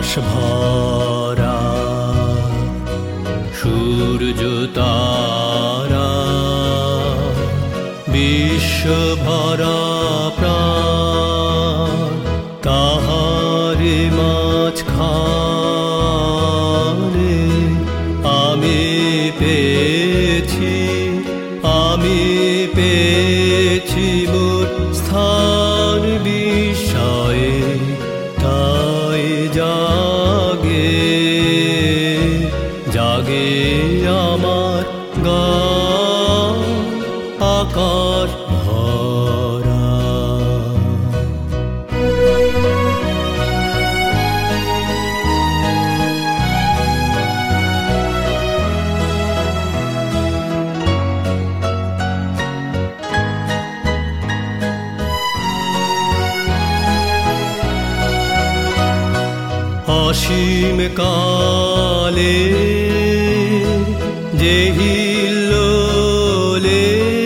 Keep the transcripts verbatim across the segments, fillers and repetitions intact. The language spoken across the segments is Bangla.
আকাশ ভরা সূর্য তারা বিশ্ব ভরা প্রাণ তাহারে মাঝখানে আমি পেয়েছি আমি পেয়েছি মোর স্থান বিষয়ে তাই জাগে জাগে আমার গান আকাশ ভরা। অসীম কালে যে হিল্লোলে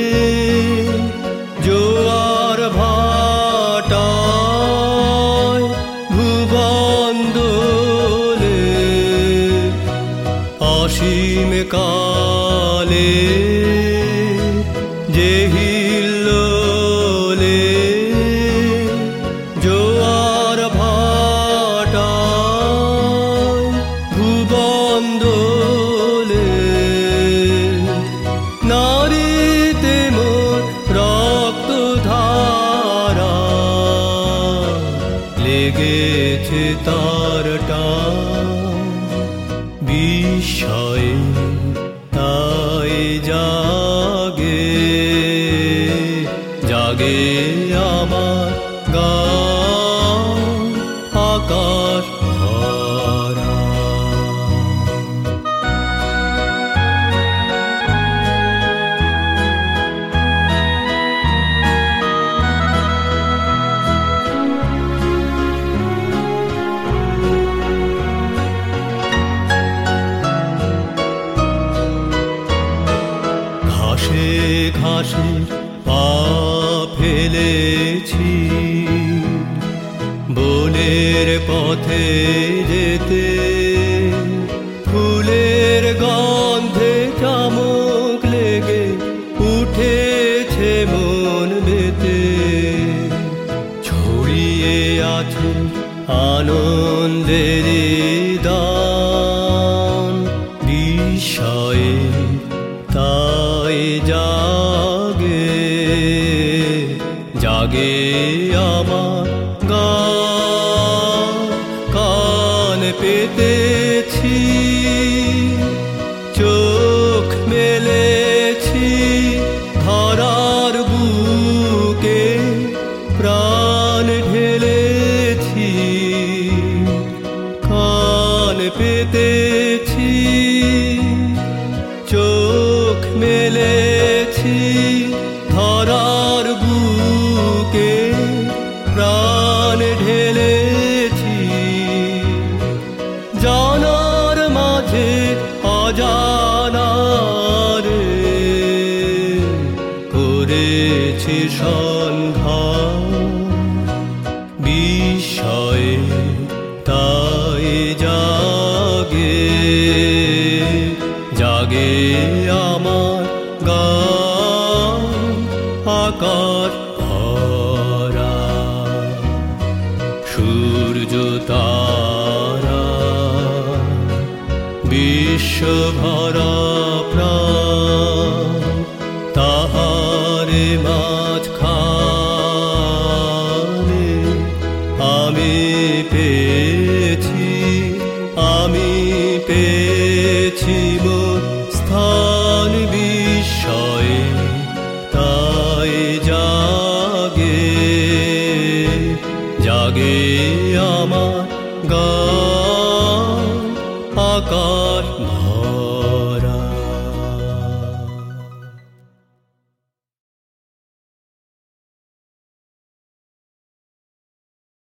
জোয়ার ভাটায় ভুবন দোলে অসীম কালে যে হিল্লোলে জোয়ার ভাটায় ভুবন দোলে নারীতে মোর রক্ত ধারা লেগেছে তার টান বিষয়ে তাই জাগে জাগে আমার গান আকাশ ভরা। ঘাসে ঘাসে পা ফেলেছি বনের পথে যেতে ফুলের গন্ধে চামক লেগে উঠেছে মন মেতে ছড়িয়ে আছে আনন্দের দান বিষয়ে তাই জাগে জাগে আমার গান কান পেতেছি চোখ মেলেছি ধরার বুকে প্রাণ ঢেলেছি কান পেতেছি চোখ মেলেছি ধরার বুকে প্রাণ ঢেলেছি জানার মাঝে অজানারে করেছি সন্ধান বিষয়ে তাই জাগে জাগে আমার গান আকাশ ভরা সূর্য তারা বিশ্ব ভরা প্রাণ তাহারে মাঝখানে আমি পেয়েছি আমি পেয়েছি মোর স্থান বিষয়ে তাই জাগে জাগে আমার গান আকাশ ভরা।